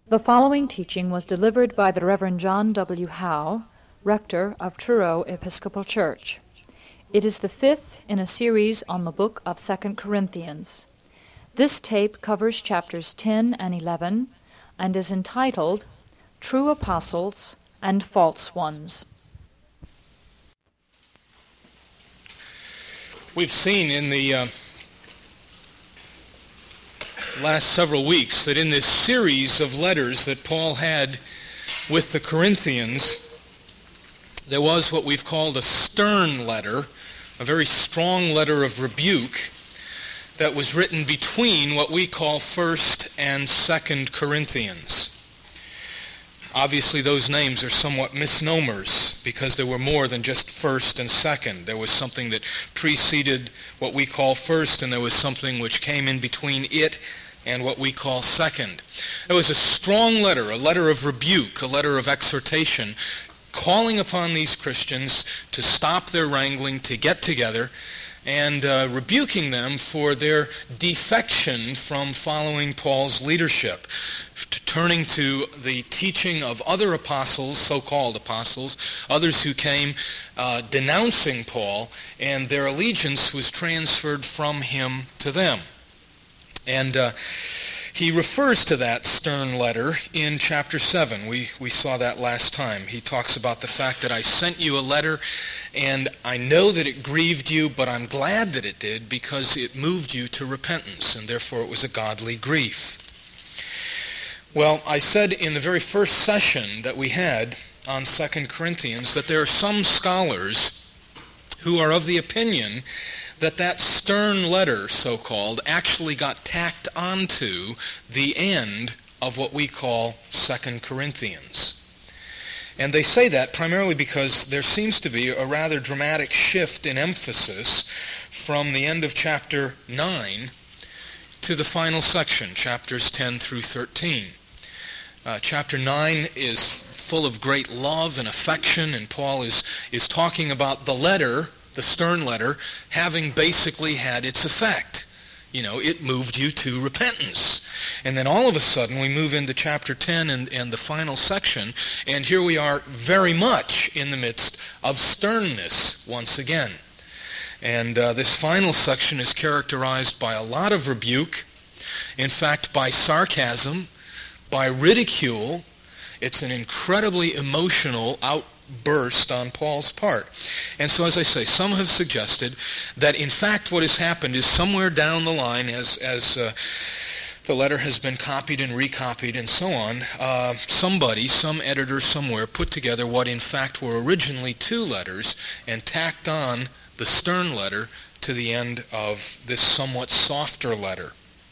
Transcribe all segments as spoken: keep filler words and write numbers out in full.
The following teaching was delivered by the Reverend John W. Howe, rector of Truro Episcopal Church. It is the fifth in a series on the book of Second Corinthians. This tape covers chapters ten and eleven and is entitled True Apostles and False Ones. We've seen in the uh, last several weeks that in this series of letters that Paul had with the Corinthians, there was what we've called a stern letter, a very strong letter of rebuke that was written between what we call First and Second Corinthians. Obviously, those names are somewhat misnomers because there were more than just First and Second. There was something that preceded what we call First, and there was something which came in between it and what we call Second. It was a strong letter, a letter of rebuke, a letter of exhortation, calling upon these Christians to stop their wrangling, to get together, and uh, rebuking them for their defection from following Paul's leadership, to turning to the teaching of other apostles, so-called apostles, others who came uh, denouncing Paul, and their allegiance was transferred from him to them. And uh, he refers to that stern letter in chapter seven. We we saw that last time. He talks about the fact that I sent you a letter, and I know that it grieved you, but I'm glad that it did because it moved you to repentance, and therefore it was a godly grief. Well, I said in the very first session that we had on Second Corinthians that there are some scholars who are of the opinion that that stern letter, so-called, actually got tacked onto the end of what we call Second Corinthians. And they say that primarily because there seems to be a rather dramatic shift in emphasis from the end of chapter nine to the final section, chapters ten through thirteen. Uh, chapter nine is full of great love and affection, and Paul is, is talking about the letter, the stern letter, having basically had its effect. You know, it moved you to repentance. And then all of a sudden we move into chapter ten and, and the final section, and here we are very much in the midst of sternness once again. And uh, this final section is characterized by a lot of rebuke, in fact by sarcasm, by ridicule. It's an incredibly emotional outburst on Paul's part. And so, as I say, some have suggested that in fact what has happened is somewhere down the line, as as uh, the letter has been copied and recopied and so on, uh, somebody, some editor somewhere, put together what in fact were originally two letters and tacked on the stern letter to the end of this somewhat softer letter.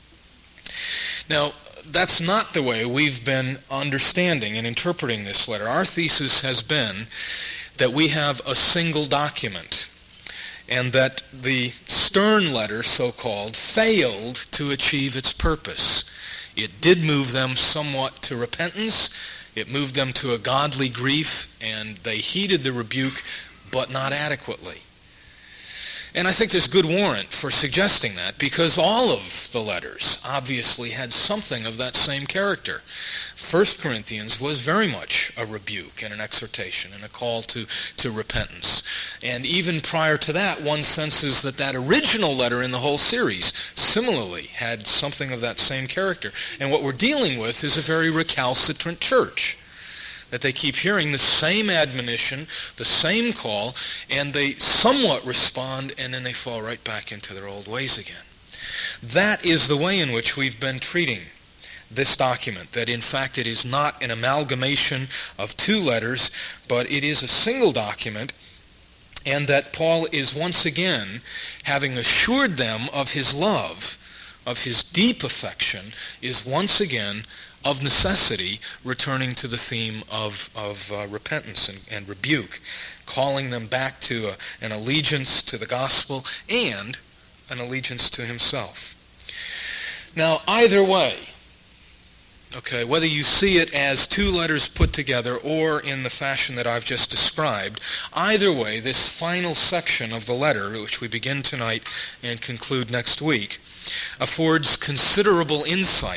Now, that's not the way we've been understanding and interpreting this letter. Our thesis has been that we have a single document, and that the stern letter, so-called, failed to achieve its purpose. It did move them somewhat to repentance. It moved them to a godly grief, and they heeded the rebuke, but not adequately. And I think there's good warrant for suggesting that, because all of the letters obviously had something of that same character. First Corinthians was very much a rebuke and an exhortation and a call to, to repentance. And even prior to that, one senses that that original letter in the whole series similarly had something of that same character. And what we're dealing with is a very recalcitrant church, that they keep hearing the same admonition, the same call, and they somewhat respond, and then they fall right back into their old ways again. That is the way in which we've been treating this document, that in fact it is not an amalgamation of two letters, but it is a single document, and that Paul is once again, having assured them of his love, of his deep affection, is once again of necessity returning to the theme of, of uh, repentance and, and rebuke, calling them back to a, an allegiance to the gospel and an allegiance to himself. Now, either way, okay, whether you see it as two letters put together or in the fashion that I've just described, either way, this final section of the letter, which we begin tonight and conclude next week, affords considerable insight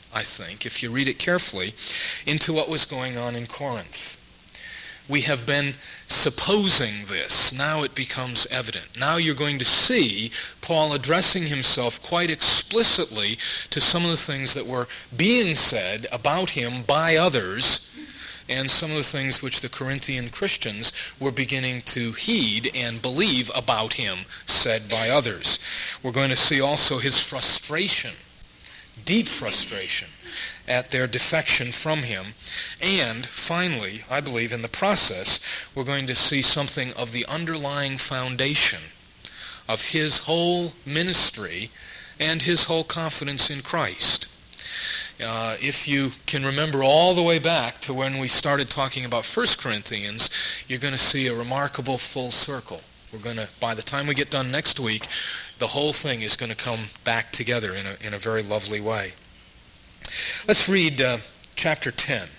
I think, if you read it carefully, into what was going on in Corinth. We have been supposing this. Now it becomes evident. Now you're going to see Paul addressing himself quite explicitly to some of the things that were being said about him by others, and some of the things which the Corinthian Christians were beginning to heed and believe about him, said by others. We're going to see also his frustration, deep frustration, at their defection from him. And finally, I believe in the process, we're going to see something of the underlying foundation of his whole ministry and his whole confidence in Christ. Uh, if you can remember all the way back to when we started talking about First Corinthians, you're going to see a remarkable full circle. We're going to, by the time we get done next week, the whole thing is going to come back together in a, in a very lovely way. Let's read uh, chapter ten.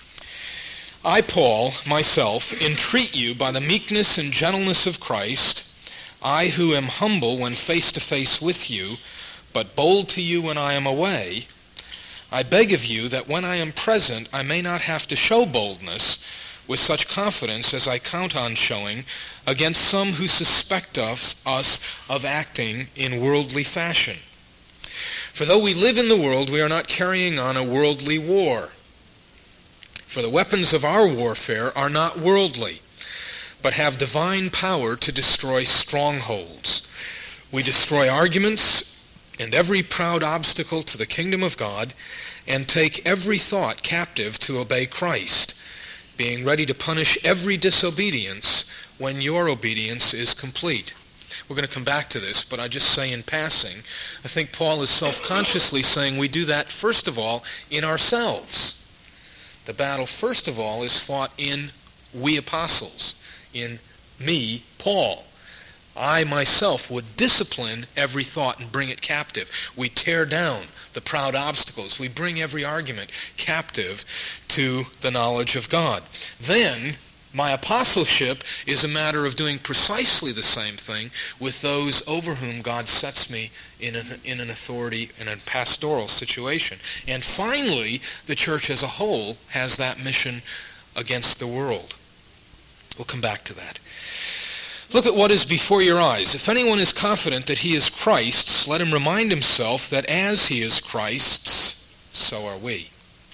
I, Paul, myself, entreat you by the meekness and gentleness of Christ, I who am humble when face to face with you, but bold to you when I am away, I beg of you that when I am present I may not have to show boldness with such confidence as I count on showing against some who suspect us, us of acting in worldly fashion. For though we live in the world, we are not carrying on a worldly war. For the weapons of our warfare are not worldly, but have divine power to destroy strongholds. We destroy arguments and every proud obstacle to the kingdom of God, and take every thought captive to obey Christ, being ready to punish every disobedience when your obedience is complete. We're going to come back to this, but I just say in passing, I think Paul is self-consciously saying we do that, first of all, in ourselves. The battle, first of all, is fought in we apostles, in me, Paul. I myself would discipline every thought and bring it captive. We tear down the proud obstacles. We bring every argument captive to the knowledge of God. Then, my apostleship is a matter of doing precisely the same thing with those over whom God sets me in an, in an authority, in a pastoral situation. And finally, the church as a whole has that mission against the world. We'll come back to that. Look at what is before your eyes. If anyone is confident that he is Christ's, let him remind himself that as he is Christ's, so are we.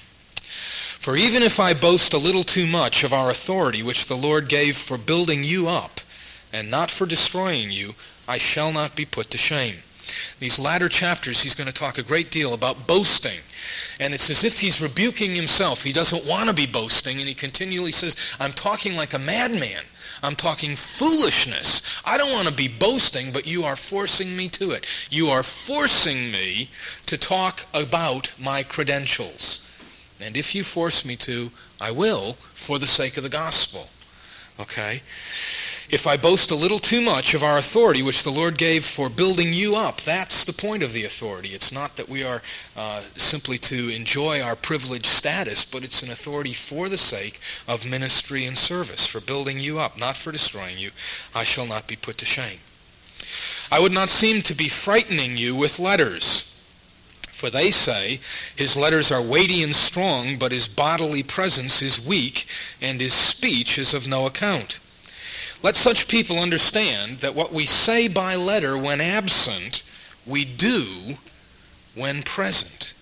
For even if I boast a little too much of our authority which the Lord gave for building you up, and not for destroying you, I shall not be put to shame. These latter chapters, he's going to talk a great deal about boasting. And it's as if he's rebuking himself. He doesn't want to be boasting, and he continually says, I'm talking like a madman. I'm talking foolishness. I don't want to be boasting, but you are forcing me to it. You are forcing me to talk about my credentials. And if you force me to, I will, for the sake of the gospel. Okay? If I boast a little too much of our authority, which the Lord gave for building you up, that's the point of the authority. It's not that we are uh, simply to enjoy our privileged status, but it's an authority for the sake of ministry and service, for building you up, not for destroying you. I shall not be put to shame. I would not seem to be frightening you with letters. For they say, his letters are weighty and strong, but his bodily presence is weak, and his speech is of no account. Let such people understand that what we say by letter when absent, we do when present.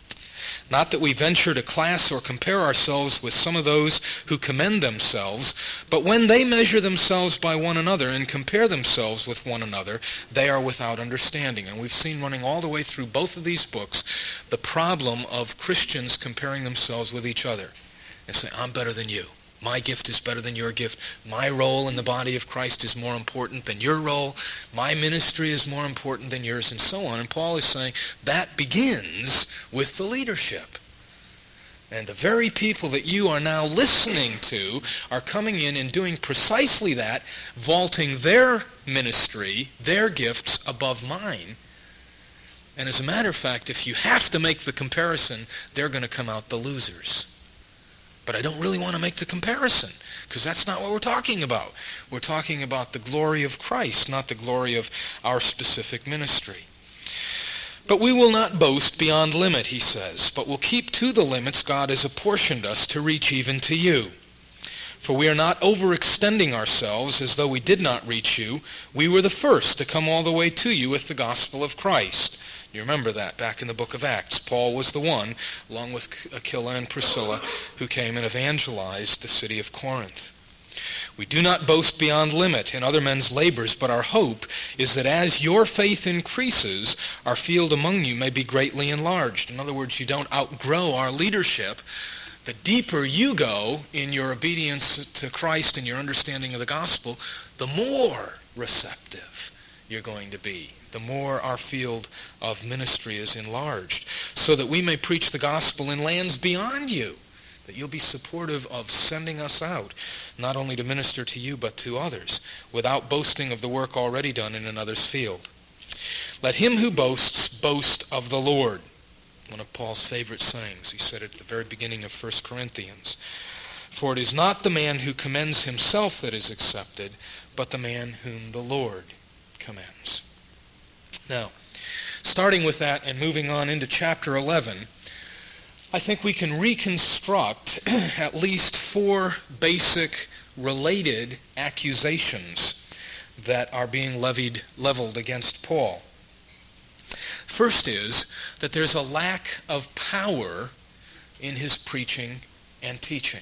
Not that we venture to class or compare ourselves with some of those who commend themselves, but when they measure themselves by one another and compare themselves with one another, they are without understanding. And we've seen running all the way through both of these books the problem of Christians comparing themselves with each other. And say, I'm better than you. My gift is better than your gift. My role in the body of Christ is more important than your role. My ministry is more important than yours, and so on. And Paul is saying that begins with the leadership. And the very people that you are now listening to are coming in and doing precisely that, vaulting their ministry, their gifts above mine. And as a matter of fact, if you have to make the comparison, they're going to come out the losers. But I don't really want to make the comparison, because that's not what we're talking about. We're talking about the glory of Christ, not the glory of our specific ministry. But we will not boast beyond limit, he says, but will keep to the limits God has apportioned us to reach even to you. For we are not overextending ourselves as though we did not reach you. We were the first to come all the way to you with the gospel of Christ. You remember that back in the book of Acts. Paul was the one, along with Aquila and Priscilla, who came and evangelized the city of Corinth. We do not boast beyond limit in other men's labors, but our hope is that as your faith increases, our field among you may be greatly enlarged. In other words, you don't outgrow our leadership. The deeper you go in your obedience to Christ and your understanding of the gospel, the more receptive you're going to be, the more our field of ministry is enlarged, so that we may preach the gospel in lands beyond you, that you'll be supportive of sending us out, not only to minister to you, but to others, without boasting of the work already done in another's field. Let him who boasts boast of the Lord. One of Paul's favorite sayings. He said it at the very beginning of First Corinthians. For it is not the man who commends himself that is accepted, but the man whom the Lord commends. Now, starting with that and moving on into chapter eleven, I think we can reconstruct at least four basic related accusations that are being levied, leveled against Paul. First is that there's a lack of power in his preaching and teaching.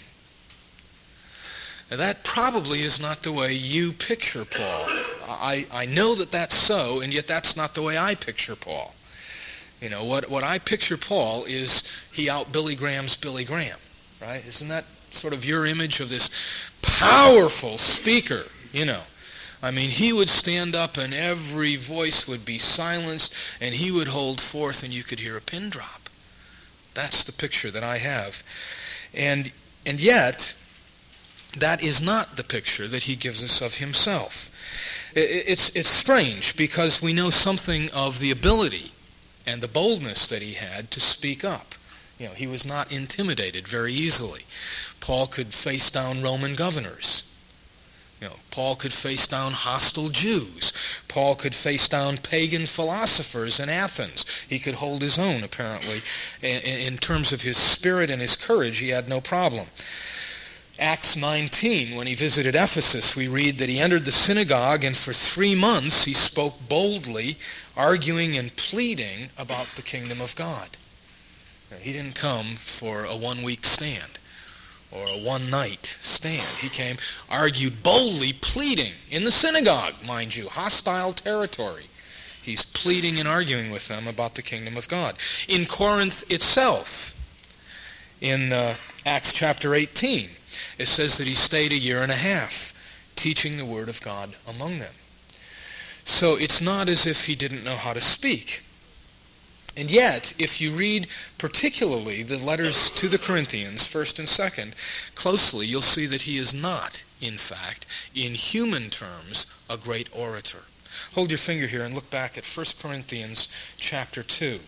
Now that probably is not the way you picture Paul. I, I know that that's so, and yet that's not the way I picture Paul. You know, what, what I picture Paul is he out Billy Graham's Billy Graham, right? Isn't that sort of your image of this powerful speaker, you know? I mean, he would stand up and every voice would be silenced and he would hold forth and you could hear a pin drop. That's the picture that I have. And and yet, that is not the picture that he gives us of himself. It's, it's strange because we know something of the ability and the boldness that he had to speak up. You know, he was not intimidated very easily. Paul could face down Roman governors. You know, Paul could face down hostile Jews. Paul could face down pagan philosophers in Athens. He could hold his own, apparently. In terms of his spirit and his courage, he had no problem. Acts nineteen, when he visited Ephesus, we read that he entered the synagogue and for three months he spoke boldly, arguing and pleading about the kingdom of God. Now, he didn't come for a one-week stand or a one-night stand. He came, argued boldly, pleading in the synagogue, mind you, hostile territory. He's pleading and arguing with them about the kingdom of God. In Corinth itself, in uh, Acts chapter eighteen, it says that he stayed a year and a half teaching the word of God among them. So it's not as if he didn't know how to speak. And yet, if you read particularly the letters to the Corinthians, first and second, closely, you'll see that he is not, in fact, in human terms, a great orator. Hold your finger here and look back at First Corinthians chapter two.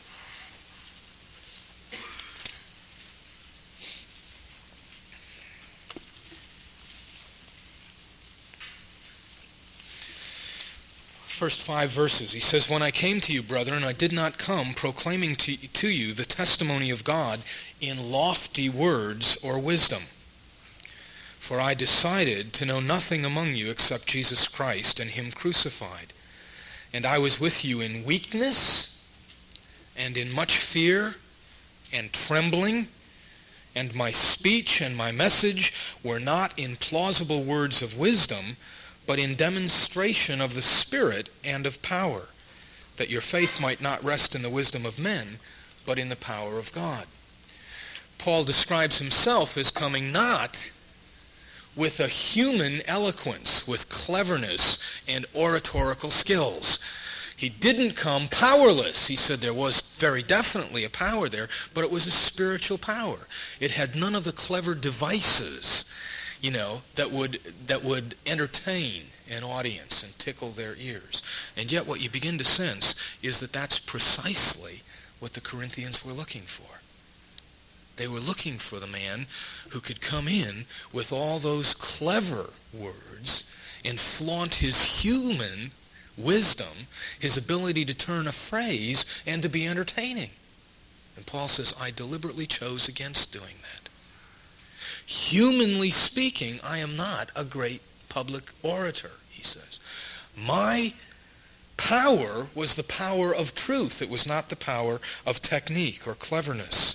First five verses. He says, "When I came to you, brethren, I did not come proclaiming to, to you the testimony of God in lofty words or wisdom. For I decided to know nothing among you except Jesus Christ and him crucified. And I was with you in weakness and in much fear and trembling, and my speech and my message were not in plausible words of wisdom, but in demonstration of the Spirit and of power, that your faith might not rest in the wisdom of men, but in the power of God." Paul describes himself as coming not with a human eloquence, with cleverness and oratorical skills. He didn't come powerless. He said there was very definitely a power there, but it was a spiritual power. It had none of the clever devices, you know, that would that would entertain an audience and tickle their ears. And yet what you begin to sense is that that's precisely what the Corinthians were looking for. They were looking for the man who could come in with all those clever words and flaunt his human wisdom, his ability to turn a phrase and to be entertaining. And Paul says, I deliberately chose against doing that. Humanly speaking, I am not a great public orator, he says. My power was the power of truth. It was not the power of technique or cleverness.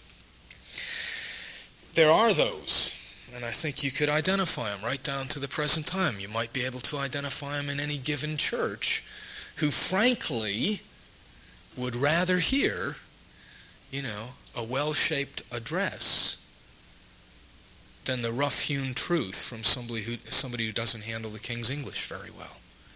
There are those, and I think you could identify them right down to the present time. You might be able to identify them in any given church who frankly would rather hear, you know, a well-shaped address than the rough-hewn truth from somebody who somebody who doesn't handle the King's English very well.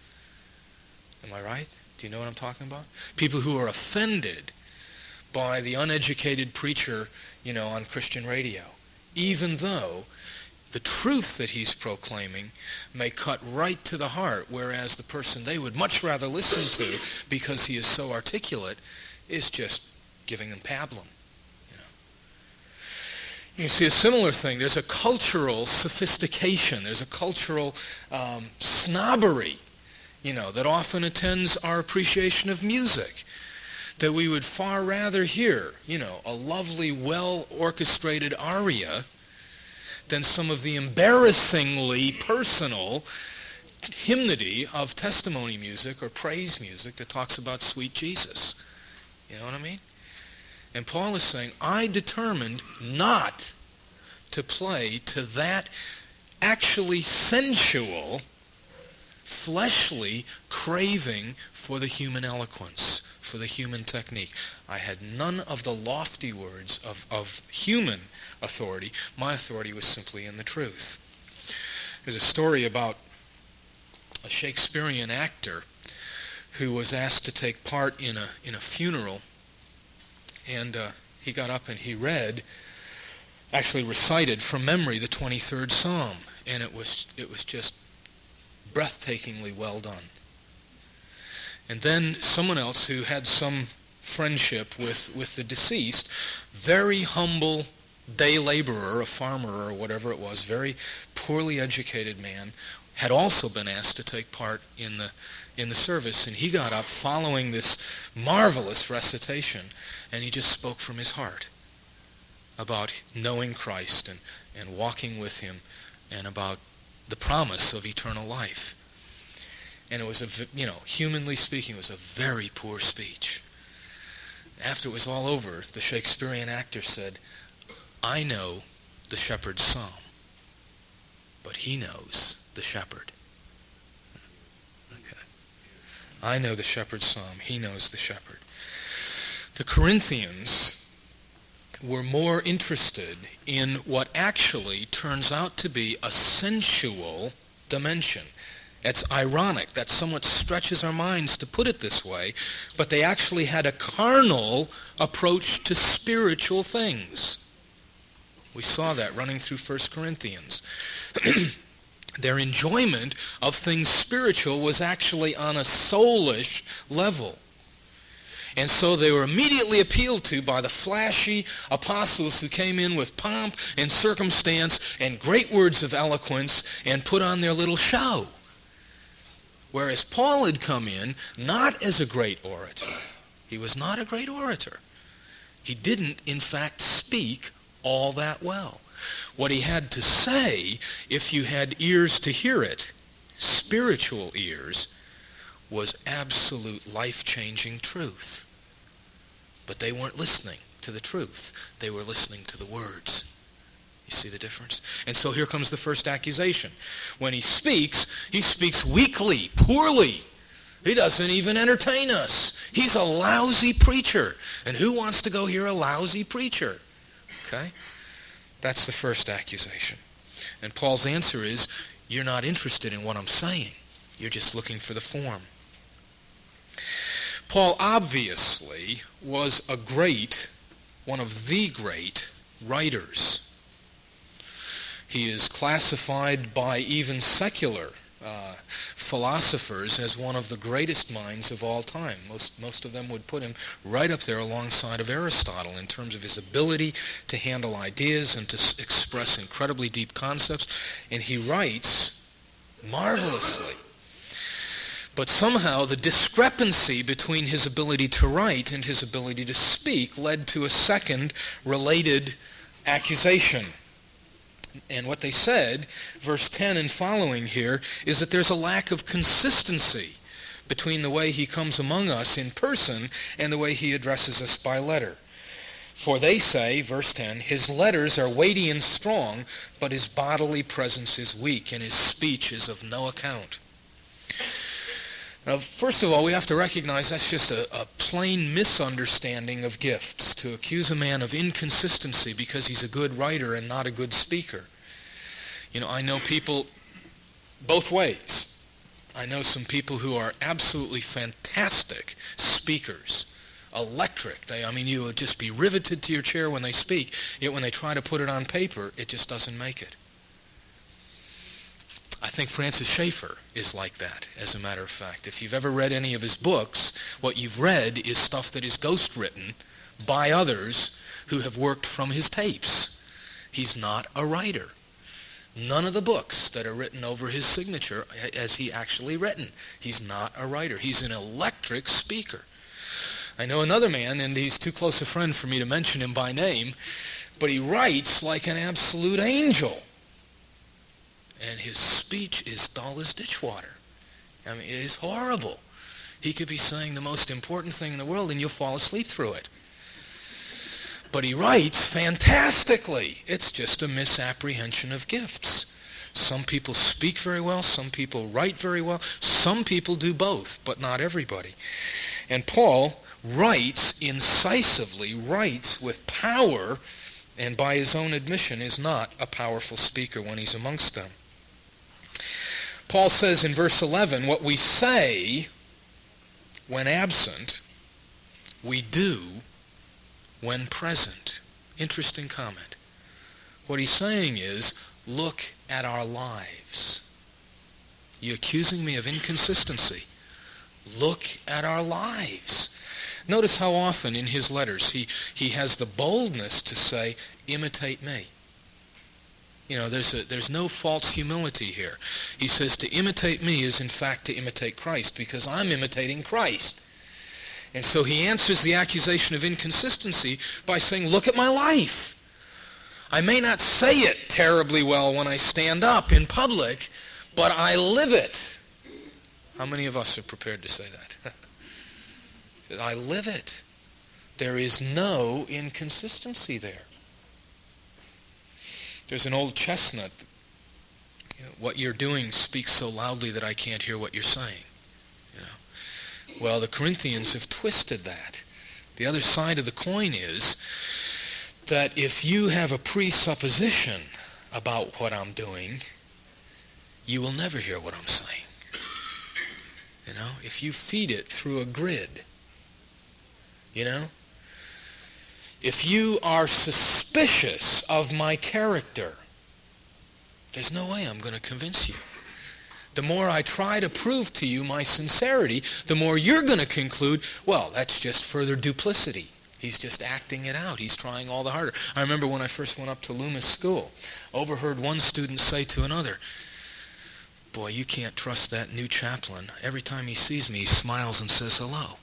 Am I right? Do you know what I'm talking about? People who are offended by the uneducated preacher, you know, on Christian radio, even though the truth that he's proclaiming may cut right to the heart, whereas the person they would much rather listen to because he is so articulate is just giving them pablum. You know. You see a similar thing. There's a cultural sophistication. There's a cultural um, snobbery, you know, that often attends our appreciation of music, that we would far rather hear, you know, a lovely, well-orchestrated aria than some of the embarrassingly personal hymnody of testimony music or praise music that talks about sweet Jesus. You know what I mean? And Paul is saying, I determined not to play to that actually sensual, fleshly craving for the human eloquence, for the human technique. I had none of the lofty words of, of human authority. My authority was simply in the truth. There's a story about a Shakespearean actor who was asked to take part in a in a funeral, and uh, he got up and he read, actually recited from memory, the twenty-third Psalm, and it was it was just breathtakingly well done. And then someone else who had some friendship with, with the deceased, very humble day laborer, a farmer or whatever it was, very poorly educated man, had also been asked to take part in the in the service, and he got up following this marvelous recitation, and he just spoke from his heart about knowing Christ and, and walking with him, and about the promise of eternal life. And it was, a, you know, humanly speaking, it was a very poor speech. After it was all over, the Shakespearean actor said, I know the shepherd's psalm, but he knows the shepherd. Okay. I know the shepherd's psalm, he knows the shepherd. The Corinthians were more interested in what actually turns out to be a sensual dimension. It's ironic. That somewhat stretches our minds to put it this way, but they actually had a carnal approach to spiritual things. We saw that running through First Corinthians. Their enjoyment of things spiritual was actually on a soulish level. And so they were immediately appealed to by the flashy apostles who came in with pomp and circumstance and great words of eloquence and put on their little show. Whereas Paul had come in not as a great orator. He was not a great orator. He didn't, in fact, speak all that well. What he had to say, if you had ears to hear it, spiritual ears, was absolute life-changing truth. But they weren't listening to the truth. They were listening to the words. You see the difference? And so here comes the first accusation. When he speaks, he speaks weakly, poorly. He doesn't even entertain us. He's a lousy preacher. And who wants to go hear a lousy preacher? Okay? That's the first accusation. And Paul's answer is, you're not interested in what I'm saying. You're just looking for the form. Paul obviously was a great, one of the great writers. He is classified by even secular uh, philosophers as one of the greatest minds of all time. Most, most of them would put him right up there alongside of Aristotle in terms of his ability to handle ideas and to s- express incredibly deep concepts. And he writes marvelously. But somehow the discrepancy between his ability to write and his ability to speak led to a second related accusation. And what they said, verse ten and following here, is that there's a lack of consistency between the way he comes among us in person and the way he addresses us by letter. For they say, verse ten, his letters are weighty and strong, but his bodily presence is weak, and his speech is of no account. Now, first of all, we have to recognize that's just a, a plain misunderstanding of gifts, to accuse a man of inconsistency because he's a good writer and not a good speaker. You know, I know people both ways. I know some people who are absolutely fantastic speakers, electric. They, I mean, you would just be riveted to your chair when they speak, yet when they try to put it on paper, it just doesn't make it. I think Francis Schaeffer is like that, as a matter of fact. If you've ever read any of his books, what you've read is stuff that is ghost-written by others who have worked from his tapes. He's not a writer. None of the books that are written over his signature has he actually written. He's not a writer. He's an electric speaker. I know another man, and he's too close a friend for me to mention him by name, but he writes like an absolute angel. And his speech is dull as ditch water. I mean, it is horrible. He could be saying the most important thing in the world and you'll fall asleep through it. But he writes fantastically. It's just a misapprehension of gifts. Some people speak very well, some people write very well, some people do both, but not everybody. And Paul writes incisively, writes with power, and by his own admission is not a powerful speaker when he's amongst them. Paul says in verse eleven, what we say when absent, we do when present. Interesting comment. What he's saying is, look at our lives. You accusing me of inconsistency? Look at our lives. Notice how often in his letters he, he has the boldness to say, imitate me. You know, there's a, there's no false humility here. He says to imitate me is in fact to imitate Christ, because I'm imitating Christ. And so he answers the accusation of inconsistency by saying, look at my life. I may not say it terribly well when I stand up in public, but I live it. How many of us are prepared to say that? I live it. There is no inconsistency there. There's an old chestnut. You know, what you're doing speaks so loudly that I can't hear what you're saying. You know? Well, the Corinthians have twisted that. The other side of the coin is that if you have a presupposition about what I'm doing, you will never hear what I'm saying. You know, if you feed it through a grid, you know, if you are suspicious of my character, there's no way I'm going to convince you. The more I try to prove to you my sincerity, the more you're going to conclude, well, that's just further duplicity. He's just acting it out. He's trying all the harder. I remember when I first went up to Loomis School, overheard one student say to another, boy, you can't trust that new chaplain. Every time he sees me, he smiles and says hello.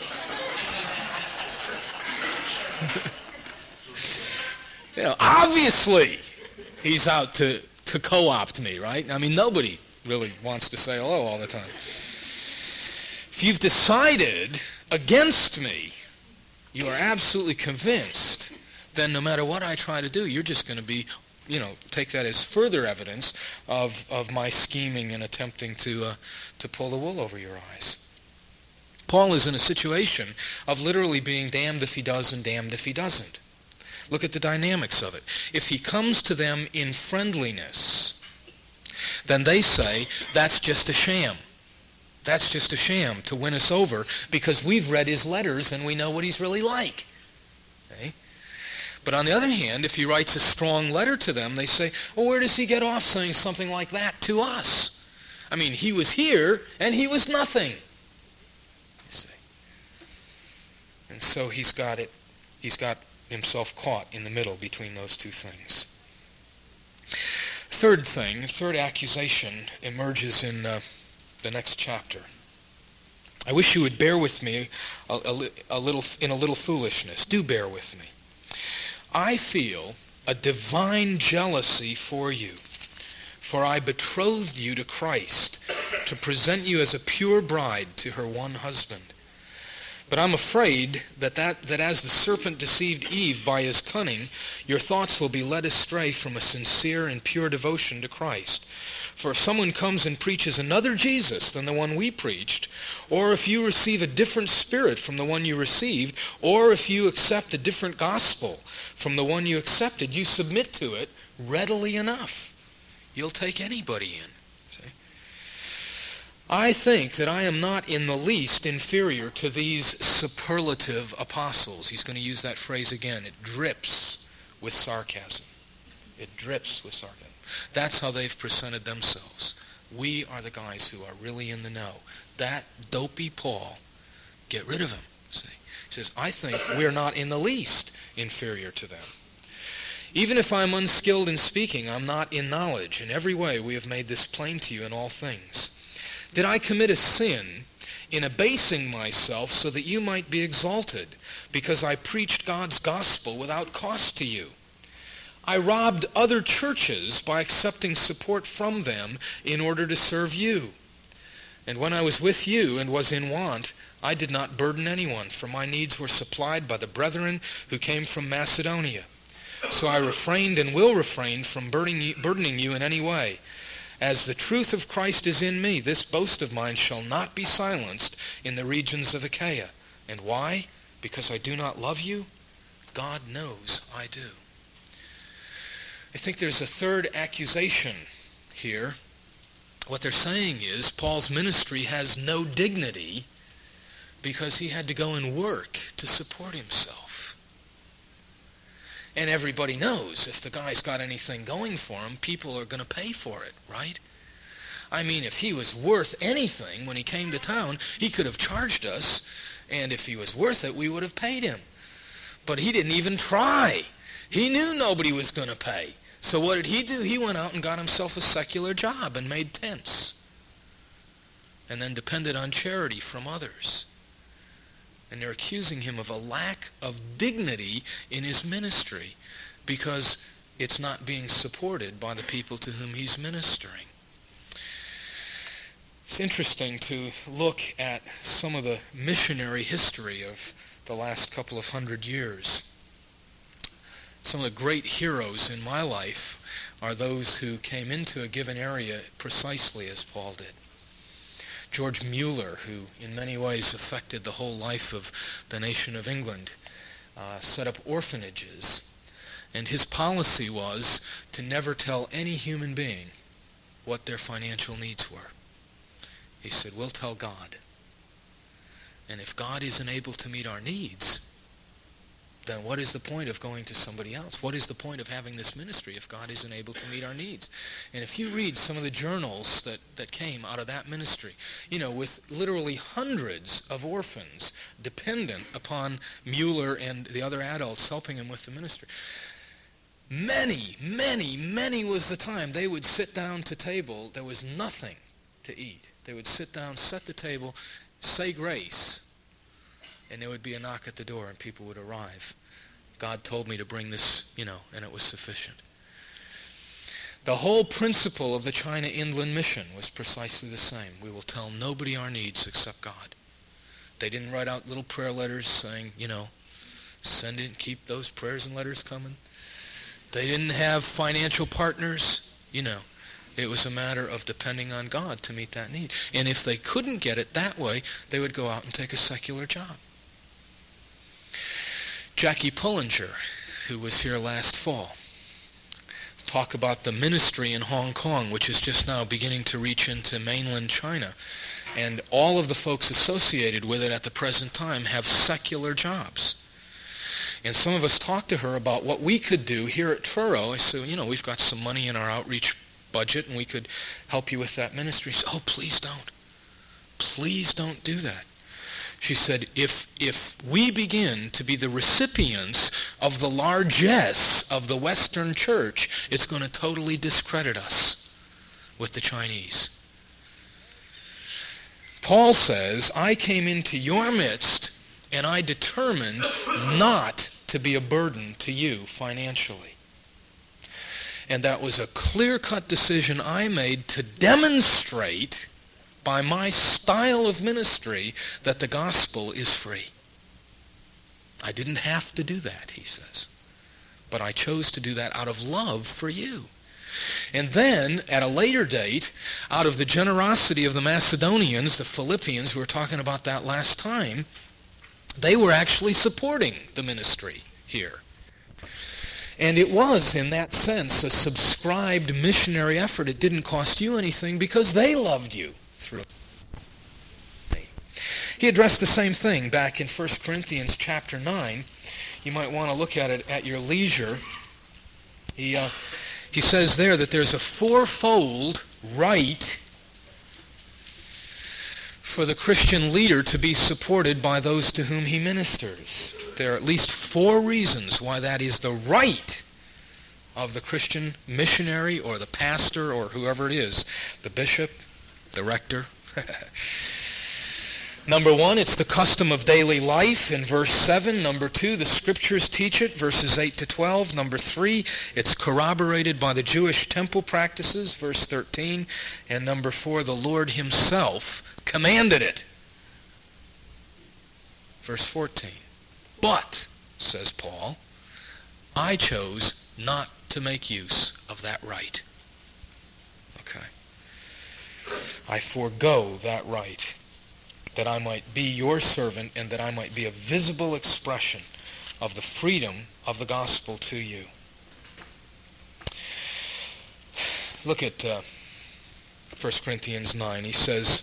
You know, obviously, he's out to, to co-opt me, right? I mean, nobody really wants to say hello all the time. If you've decided against me, you are absolutely convinced, then no matter what I try to do, you're just going to be, you know, take that as further evidence of, of my scheming and attempting to uh, to pull the wool over your eyes. Paul is in a situation of literally being damned if he does and damned if he doesn't. Look at the dynamics of it. If he comes to them in friendliness, then they say, that's just a sham. That's just a sham to win us over because we've read his letters and we know what he's really like. Okay? But on the other hand, if he writes a strong letter to them, they say, well, where does he get off saying something like that to us? I mean, he was here and he was nothing. You see. And so he's got it. He's got himself caught in the middle between those two things. Third thing, third accusation emerges in uh, the next chapter. I wish you would bear with me a, a, a little in a little foolishness. Do bear with me. I feel a divine jealousy for you, for I betrothed you to Christ to present you as a pure bride to her one husband. But I'm afraid that, that, that as the serpent deceived Eve by his cunning, your thoughts will be led astray from a sincere and pure devotion to Christ. For if someone comes and preaches another Jesus than the one we preached, or if you receive a different spirit from the one you received, or if you accept a different gospel from the one you accepted, you submit to it readily enough. You'll take anybody in. See? I think that I am not in the least inferior to these superlative apostles. He's going to use that phrase again. It drips with sarcasm. It drips with sarcasm. That's how they've presented themselves. We are the guys who are really in the know. That dopey Paul, get rid of him. See? He says, I think we're not in the least inferior to them. Even if I'm unskilled in speaking, I'm not in knowledge. In every way we have made this plain to you in all things. Did I commit a sin in abasing myself so that you might be exalted, because I preached God's gospel without cost to you? I robbed other churches by accepting support from them in order to serve you. And when I was with you and was in want, I did not burden anyone, for my needs were supplied by the brethren who came from Macedonia. So I refrained and will refrain from burdening you in any way. As the truth of Christ is in me, this boast of mine shall not be silenced in the regions of Achaia. And why? Because I do not love you? God knows I do. I think there's a third accusation here. What they're saying is Paul's ministry has no dignity because he had to go and work to support himself. And everybody knows if the guy's got anything going for him, people are going to pay for it, right? I mean, if he was worth anything when he came to town, he could have charged us, and if he was worth it, we would have paid him. But he didn't even try. He knew nobody was going to pay. So what did he do? He went out and got himself a secular job and made tents. And then depended on charity from others. And they're accusing him of a lack of dignity in his ministry because it's not being supported by the people to whom he's ministering. It's interesting to look at some of the missionary history of the last couple of hundred years. Some of the great heroes in my life are those who came into a given area precisely as Paul did. George Mueller, who in many ways affected the whole life of the nation of England, uh, set up orphanages. And his policy was to never tell any human being what their financial needs were. He said, we'll tell God. And if God isn't able to meet our needs, then what is the point of going to somebody else? What is the point of having this ministry if God isn't able to meet our needs? And if you read some of the journals that, that came out of that ministry, you know, with literally hundreds of orphans dependent upon Mueller and the other adults helping him with the ministry, many, many, many was the time they would sit down to table. There was nothing to eat. They would sit down, set the table, say grace, and there would be a knock at the door and people would arrive. God told me to bring this, you know, and it was sufficient. The whole principle of the China Inland Mission was precisely the same. We will tell nobody our needs except God. They didn't write out little prayer letters saying, you know, send in, keep those prayers and letters coming. They didn't have financial partners, you know. It was a matter of depending on God to meet that need. And if they couldn't get it that way, they would go out and take a secular job. Jackie Pullinger, who was here last fall, talk about the ministry in Hong Kong, which is just now beginning to reach into mainland China. And all of the folks associated with it at the present time have secular jobs. And some of us talked to her about what we could do here at Truro. I said, you know, we've got some money in our outreach budget and we could help you with that ministry. She said, oh, please don't. Please don't do that. She said, if if we begin to be the recipients of the largesse of the Western church, it's going to totally discredit us with the Chinese. Paul says, I came into your midst and I determined not to be a burden to you financially. And that was a clear-cut decision I made to demonstrate by my style of ministry that the gospel is free. I didn't have to do that, he says. But I chose to do that out of love for you. And then, at a later date, out of the generosity of the Macedonians, the Philippians, we were talking about that last time, they were actually supporting the ministry here. And it was, in that sense, a subscribed missionary effort. It didn't cost you anything because they loved you through me. He addressed the same thing back in First Corinthians chapter nine. You might want to look at it at your leisure. He, uh, he says there that there's a fourfold right for the Christian leader to be supported by those to whom he ministers. There are at least four reasons why that is the right of the Christian missionary or the pastor or whoever it is, the bishop, the rector. Number one, it's the custom of daily life in verse seven. Number two, the scriptures teach it, verses eight to twelve. Number three, it's corroborated by the Jewish temple practices, verse thirteen. And number four, the Lord himself commanded it, verse fourteen. But, says Paul, I chose not to make use of that right. Okay. I forego that right, that I might be your servant and that I might be a visible expression of the freedom of the gospel to you. Look at uh, First Corinthians nine. He says,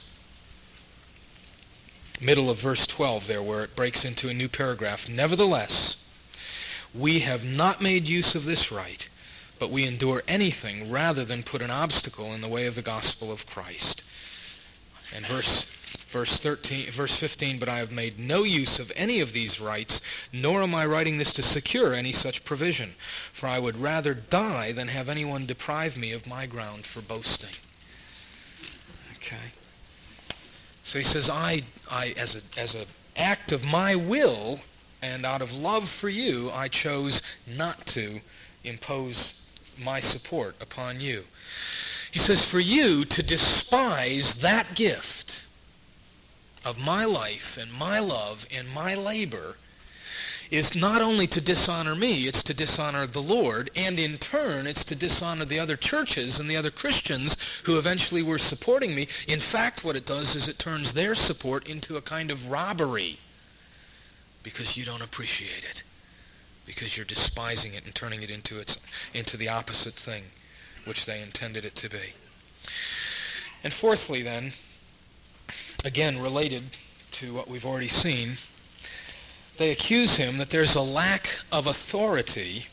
middle of verse twelve there, where it breaks into a new paragraph, nevertheless, we have not made use of this right, but we endure anything rather than put an obstacle in the way of the gospel of Christ. And verse verse thirteen, verse fifteen, but I have made no use of any of these rights, nor am I writing this to secure any such provision, for I would rather die than have anyone deprive me of my ground for boasting. Okay. So he says, I, I as a as an act of my will and out of love for you, I chose not to impose my support upon you. He says, for you to despise that gift of my life and my love and my labor is not only to dishonor me, it's to dishonor the Lord, and in turn it's to dishonor the other churches and the other Christians who eventually were supporting me. In fact, what it does is it turns their support into a kind of robbery because you don't appreciate it, because you're despising it and turning it into its into the opposite thing which they intended it to be. And fourthly then, again related to what we've already seen, they accuse him that there's a lack of authority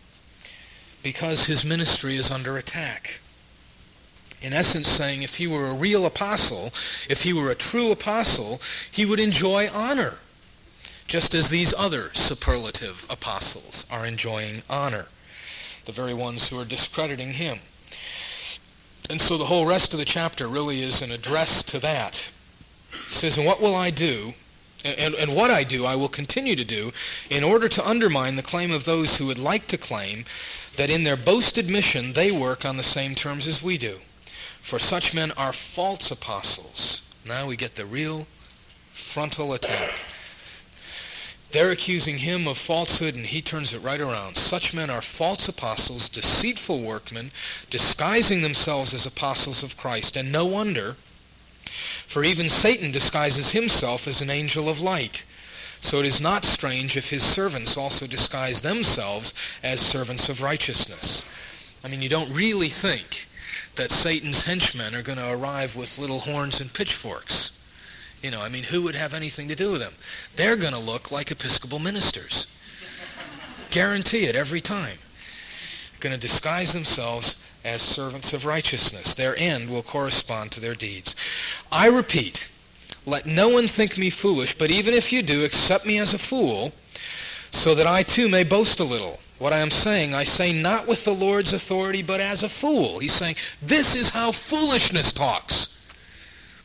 because his ministry is under attack. In essence saying, if he were a real apostle, if he were a true apostle, he would enjoy honor, just as these other superlative apostles are enjoying honor, the very ones who are discrediting him. And so the whole rest of the chapter really is an address to that. It says, and what will I do? And, and what I do, I will continue to do, in order to undermine the claim of those who would like to claim that in their boasted mission they work on the same terms as we do. For such men are false apostles. Now we get the real frontal attack. They're accusing him of falsehood, and he turns it right around. Such men are false apostles, deceitful workmen, disguising themselves as apostles of Christ. And no wonder, for even Satan disguises himself as an angel of light. So it is not strange if his servants also disguise themselves as servants of righteousness. I mean, you don't really think that Satan's henchmen are going to arrive with little horns and pitchforks. You know, I mean, who would have anything to do with them? They're going to look like Episcopal ministers. Guarantee it every time. Going to disguise themselves as servants of righteousness. Their end will correspond to their deeds. I repeat, let no one think me foolish, but even if you do, accept me as a fool, so that I too may boast a little. What I am saying, I say not with the Lord's authority, but as a fool. He's saying, this is how foolishness talks.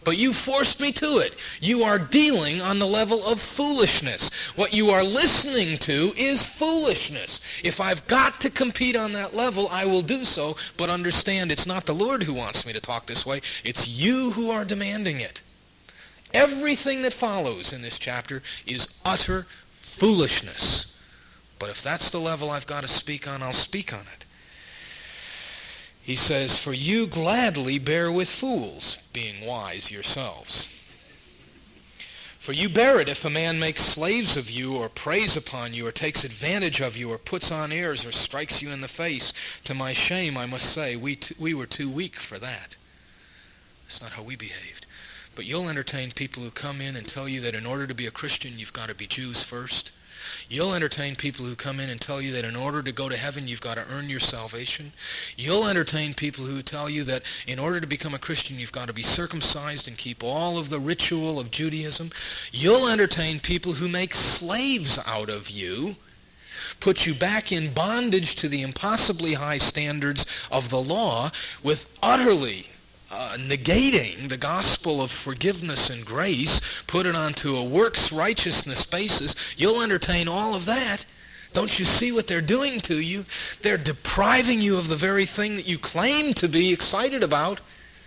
But you forced me to it. You are dealing on the level of foolishness. What you are listening to is foolishness. If I've got to compete on that level, I will do so, but understand it's not the Lord who wants me to talk this way. It's you who are demanding it. Everything that follows in this chapter is utter foolishness. But if that's the level I've got to speak on, I'll speak on it. He says, for you gladly bear with fools, being wise yourselves. For you bear it if a man makes slaves of you, or preys upon you, or takes advantage of you, or puts on airs, or strikes you in the face. To my shame, I must say, we, t- we were too weak for that. That's not how we behaved. But you'll entertain people who come in and tell you that in order to be a Christian, you've got to be Jews first. You'll entertain people who come in and tell you that in order to go to heaven, you've got to earn your salvation. You'll entertain people who tell you that in order to become a Christian, you've got to be circumcised and keep all of the ritual of Judaism. You'll entertain people who make slaves out of you, put you back in bondage to the impossibly high standards of the law, with utterly Uh, negating the gospel of forgiveness and grace, put it onto a works righteousness basis. You'll entertain all of that. Don't you see what they're doing to you? They're depriving you of the very thing that you claim to be excited about.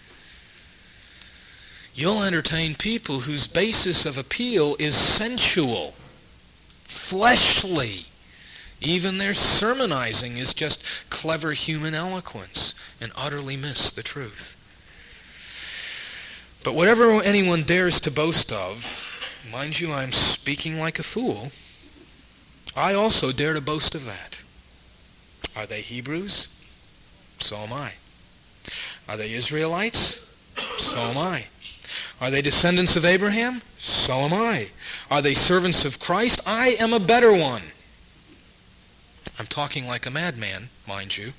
You'll entertain people whose basis of appeal is sensual, fleshly. Even their sermonizing is just clever human eloquence, and utterly miss the truth. But whatever anyone dares to boast of, mind you, I'm speaking like a fool, I also dare to boast of that. Are they Hebrews? So am I. Are they Israelites? So am I. Are they descendants of Abraham? So am I. Are they servants of Christ? I am a better one. I'm talking like a madman, mind you.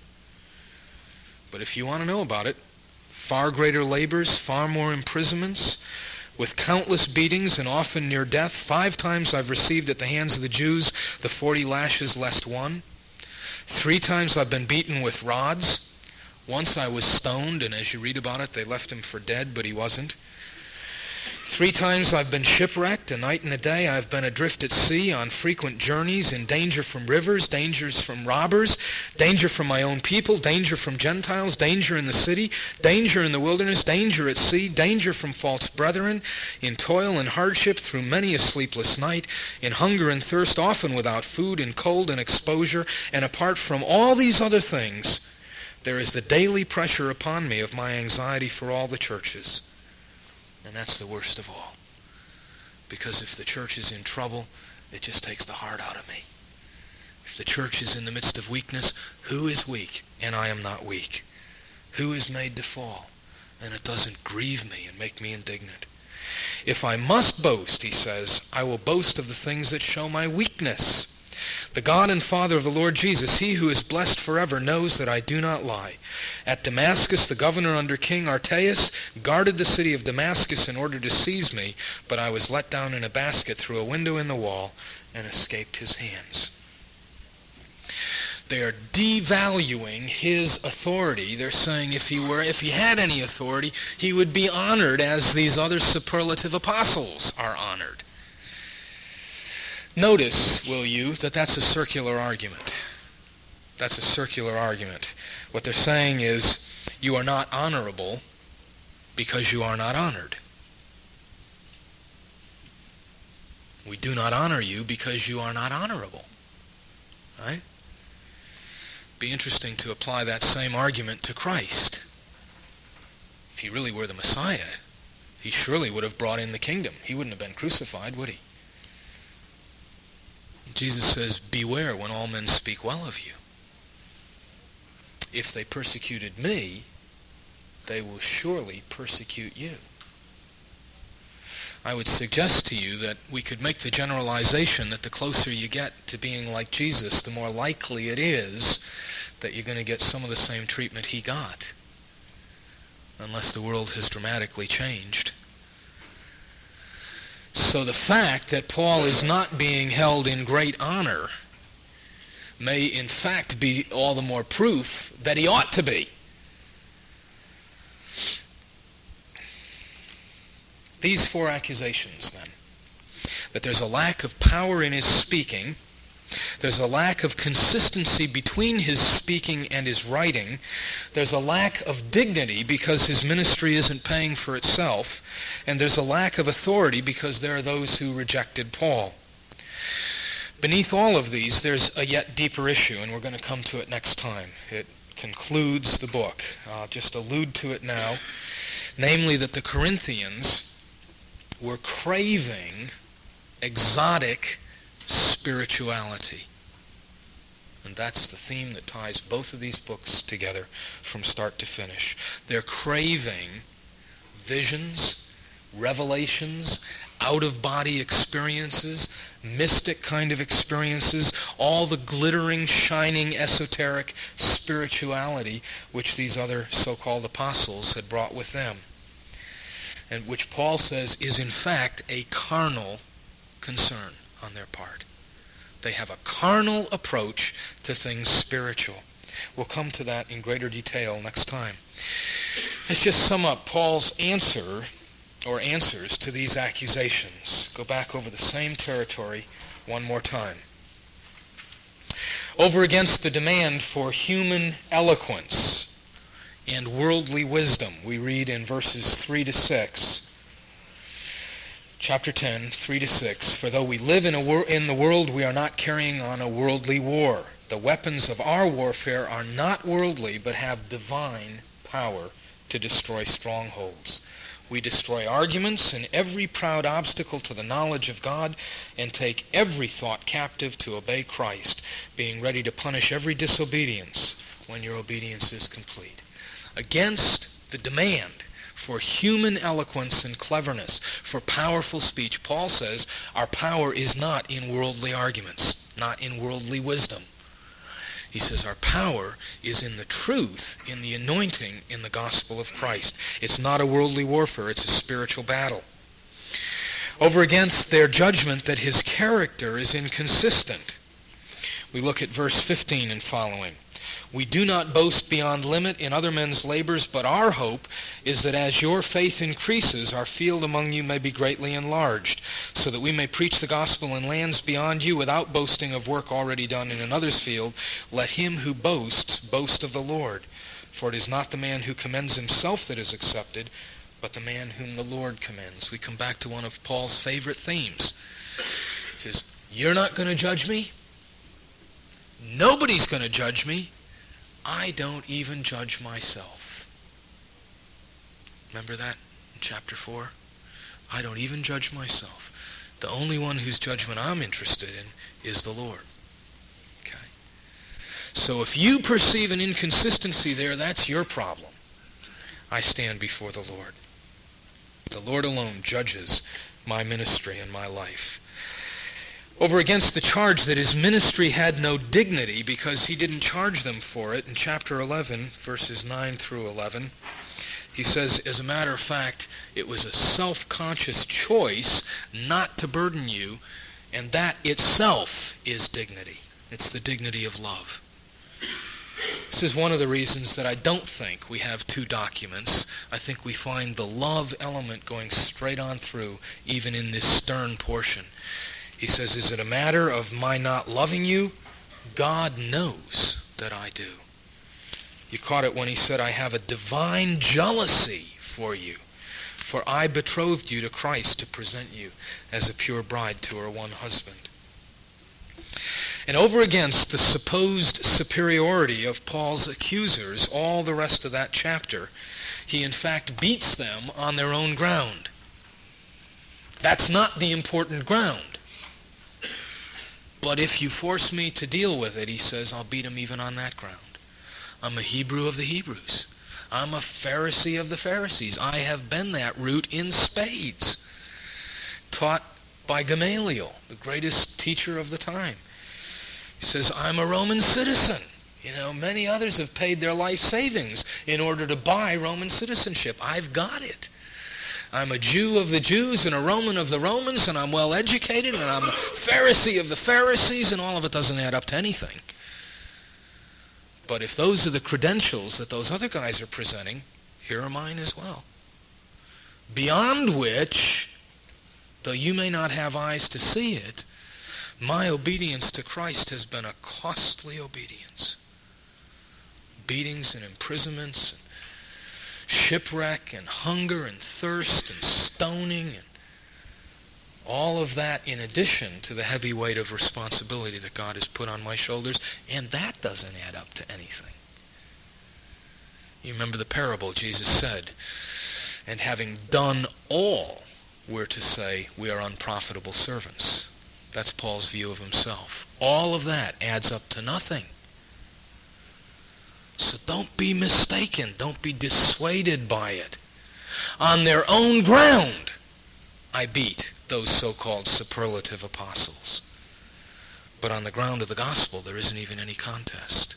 But if you want to know about it, far greater labors, far more imprisonments, with countless beatings and often near death. Five times I've received at the hands of the Jews the forty lashes less one. Three times I've been beaten with rods. Once I was stoned, and as you read about it, they left him for dead, but he wasn't. Three times I've been shipwrecked, a night and a day. I've been adrift at sea on frequent journeys, in danger from rivers, dangers from robbers, danger from my own people, danger from Gentiles, danger in the city, danger in the wilderness, danger at sea, danger from false brethren, in toil and hardship through many a sleepless night, in hunger and thirst, often without food, in cold and exposure. And apart from all these other things, there is the daily pressure upon me of my anxiety for all the churches. And that's the worst of all. Because if the church is in trouble, it just takes the heart out of me. If the church is in the midst of weakness, who is weak? And I am not weak. Who is made to fall? And it doesn't grieve me and make me indignant. If I must boast, he says, I will boast of the things that show my weakness. The God and Father of the Lord Jesus, he who is blessed forever, knows that I do not lie. At Damascus, the governor under King Artaeus guarded the city of Damascus in order to seize me, but I was let down in a basket through a window in the wall and escaped his hands. They are devaluing his authority. They're saying if he were, if he had any authority, he would be honored as these other superlative apostles are honored. Notice, will you, that that's a circular argument. That's a circular argument. What they're saying is, you are not honorable because you are not honored. We do not honor you because you are not honorable. Right? Be interesting to apply that same argument to Christ. If he really were the Messiah, he surely would have brought in the kingdom. He wouldn't have been crucified, would he? Jesus says, beware when all men speak well of you. If they persecuted me, they will surely persecute you. I would suggest to you that we could make the generalization that the closer you get to being like Jesus, the more likely it is that you're going to get some of the same treatment he got, unless the world has dramatically changed. So the fact that Paul is not being held in great honor may in fact be all the more proof that he ought to be. These four accusations, then. That there's a lack of power in his speaking, there's a lack of consistency between his speaking and his writing, there's a lack of dignity because his ministry isn't paying for itself, and there's a lack of authority because there are those who rejected Paul. Beneath all of these, there's a yet deeper issue, and we're going to come to it next time. It concludes the book. I'll just allude to it now, namely that the Corinthians were craving exotic spirituality. And that's the theme that ties both of these books together from start to finish. They're craving visions, revelations, out-of-body experiences, mystic kind of experiences, all the glittering, shining, esoteric spirituality which these other so-called apostles had brought with them, and which Paul says is in fact a carnal concern on their part. They have a carnal approach to things spiritual. We'll come to that in greater detail next time. Let's just sum up Paul's answer or answers to these accusations. Go back over the same territory one more time. Over against the demand for human eloquence and worldly wisdom, we read in verses three to six, chapter ten, three to six, "For though we live in, a wor- in the world, we are not carrying on a worldly war. The weapons of our warfare are not worldly, but have divine power to destroy strongholds. We destroy arguments and every proud obstacle to the knowledge of God, and take every thought captive to obey Christ, being ready to punish every disobedience when your obedience is complete." Against the demand for human eloquence and cleverness, for powerful speech, Paul says our power is not in worldly arguments, not in worldly wisdom. He says our power is in the truth, in the anointing, in the gospel of Christ. It's not a worldly warfare, it's a spiritual battle. Over against their judgment that his character is inconsistent, we look at verse fifteen and following. "We do not boast beyond limit in other men's labors, but our hope is that as your faith increases, our field among you may be greatly enlarged, so that we may preach the gospel in lands beyond you without boasting of work already done in another's field. Let him who boasts boast of the Lord. For it is not the man who commends himself that is accepted, but the man whom the Lord commends." We come back to one of Paul's favorite themes. He says, you're not going to judge me. Nobody's going to judge me. I don't even judge myself. Remember that in chapter four? I don't even judge myself. The only one whose judgment I'm interested in is the Lord. Okay? So if you perceive an inconsistency there, that's your problem. I stand before the Lord. The Lord alone judges my ministry and my life. Over against the charge that his ministry had no dignity because he didn't charge them for it, in chapter eleven, verses nine through eleven, he says, as a matter of fact, it was a self-conscious choice not to burden you, and that itself is dignity. It's the dignity of love. This is one of the reasons that I don't think we have two documents. I think we find the love element going straight on through, even in this stern portion. He says, is it a matter of my not loving you? God knows that I do. You caught it when he said, I have a divine jealousy for you, for I betrothed you to Christ to present you as a pure bride to her one husband. And over against the supposed superiority of Paul's accusers, all the rest of that chapter, he in fact beats them on their own ground. That's not the important ground. But if you force me to deal with it, he says, I'll beat him even on that ground. I'm a Hebrew of the Hebrews. I'm a Pharisee of the Pharisees. I have been that route in spades. Taught by Gamaliel, the greatest teacher of the time. He says, I'm a Roman citizen. You know, many others have paid their life savings in order to buy Roman citizenship. I've got it. I'm a Jew of the Jews and a Roman of the Romans, and I'm well educated, and I'm a Pharisee of the Pharisees, and all of it doesn't add up to anything. But if those are the credentials that those other guys are presenting, here are mine as well. beyond which, though you may not have eyes to see it, my obedience to Christ has been a costly obedience. Beatings and imprisonments, and shipwreck and hunger and thirst and stoning, and all of that in addition to the heavy weight of responsibility that God has put on my shoulders, and that doesn't add up to anything. You remember the parable Jesus said, and having done all, we're to say we are unprofitable servants. That's Paul's view of himself. All of that adds up to nothing. So don't be mistaken. Don't be dissuaded by it. On their own ground, I beat those so-called superlative apostles. But on the ground of the gospel, there isn't even any contest.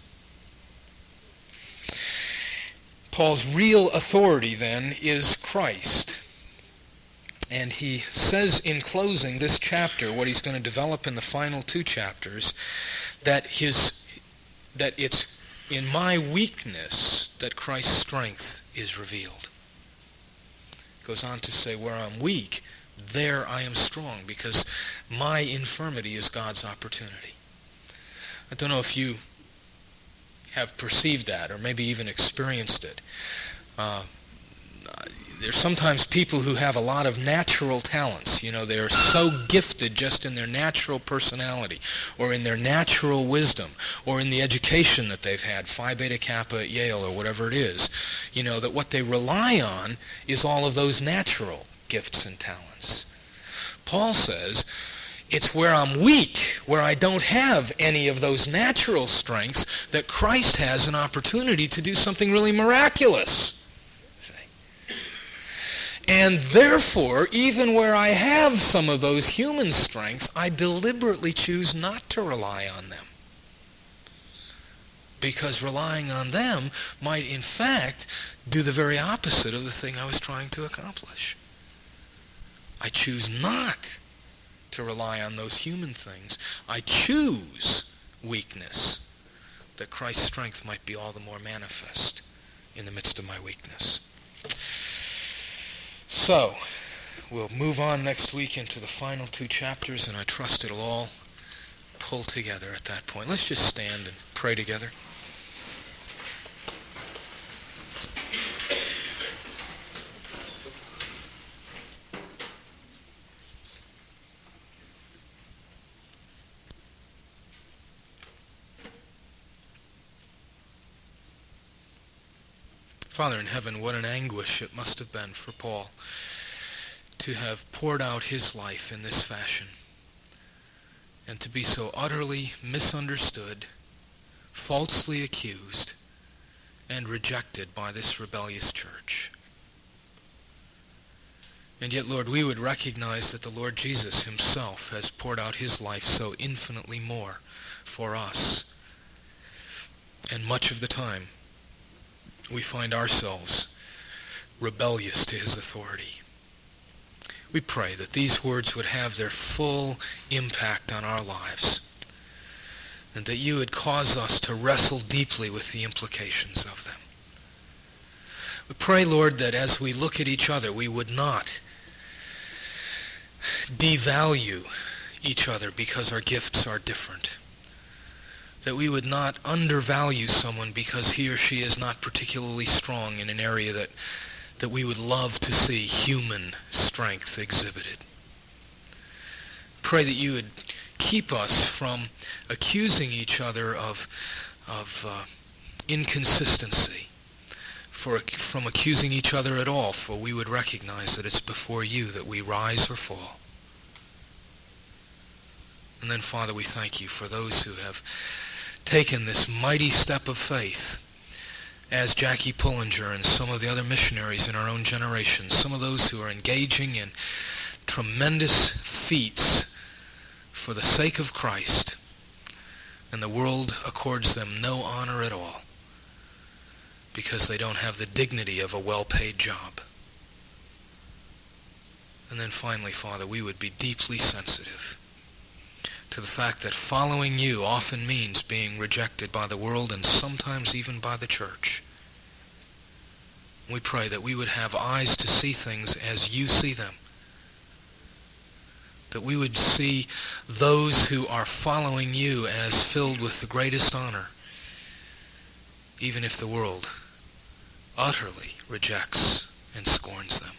Paul's real authority, then, is Christ. And he says in closing this chapter, what he's going to develop in the final two chapters, that his that it's in my weakness that Christ's strength is revealed. Goes on to say, where I'm weak, there I am strong, because my infirmity is God's opportunity. I don't know if you have perceived that, or maybe even experienced it. Uh, there's sometimes people who have a lot of natural talents. You know, they're so gifted just in their natural personality, or in their natural wisdom, or in the education that they've had, Phi Beta Kappa at Yale, or whatever it is, you know, that what they rely on is all of those natural gifts and talents. Paul says, it's where I'm weak, where I don't have any of those natural strengths, that Christ has an opportunity to do something really miraculous. And therefore, even where I have some of those human strengths, I deliberately choose not to rely on them. Because relying on them might, in fact, do the very opposite of the thing I was trying to accomplish. I choose not to rely on those human things. I choose weakness, that Christ's strength might be all the more manifest in the midst of my weakness. So, we'll move on next week into the final two chapters, and I trust it'll all pull together at that point. Let's just stand and pray together. Father in heaven, what an anguish it must have been for Paul to have poured out his life in this fashion, and to be so utterly misunderstood, falsely accused, and rejected by this rebellious church. And yet, Lord, we would recognize that the Lord Jesus himself has poured out his life so infinitely more for us. And much of the time, we find ourselves rebellious to his authority. We pray that these words would have their full impact on our lives, and that you would cause us to wrestle deeply with the implications of them. We pray, Lord, that as we look at each other, we would not devalue each other because our gifts are different. That we would not undervalue someone because he or she is not particularly strong in an area that, that we would love to see human strength exhibited. Pray that you would keep us from accusing each other of, of uh, inconsistency, for, from accusing each other at all, for we would recognize that it's before you that we rise or fall. And then, Father, we thank you for those who have taken this mighty step of faith, as Jackie Pullinger and some of the other missionaries in our own generation, some of those who are engaging in tremendous feats for the sake of Christ, and the world accords them no honor at all because they don't have the dignity of a well-paid job. And then finally, Father, we would be deeply sensitive to the fact that following you often means being rejected by the world and sometimes even by the church. We pray that we would have eyes to see things as you see them. That we would see those who are following you as filled with the greatest honor, even if the world utterly rejects and scorns them.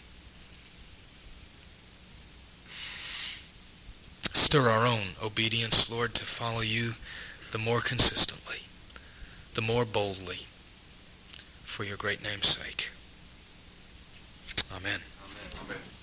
Stir our own obedience, Lord, to follow you the more consistently, the more boldly, for your great name's sake. Amen. Amen. Amen.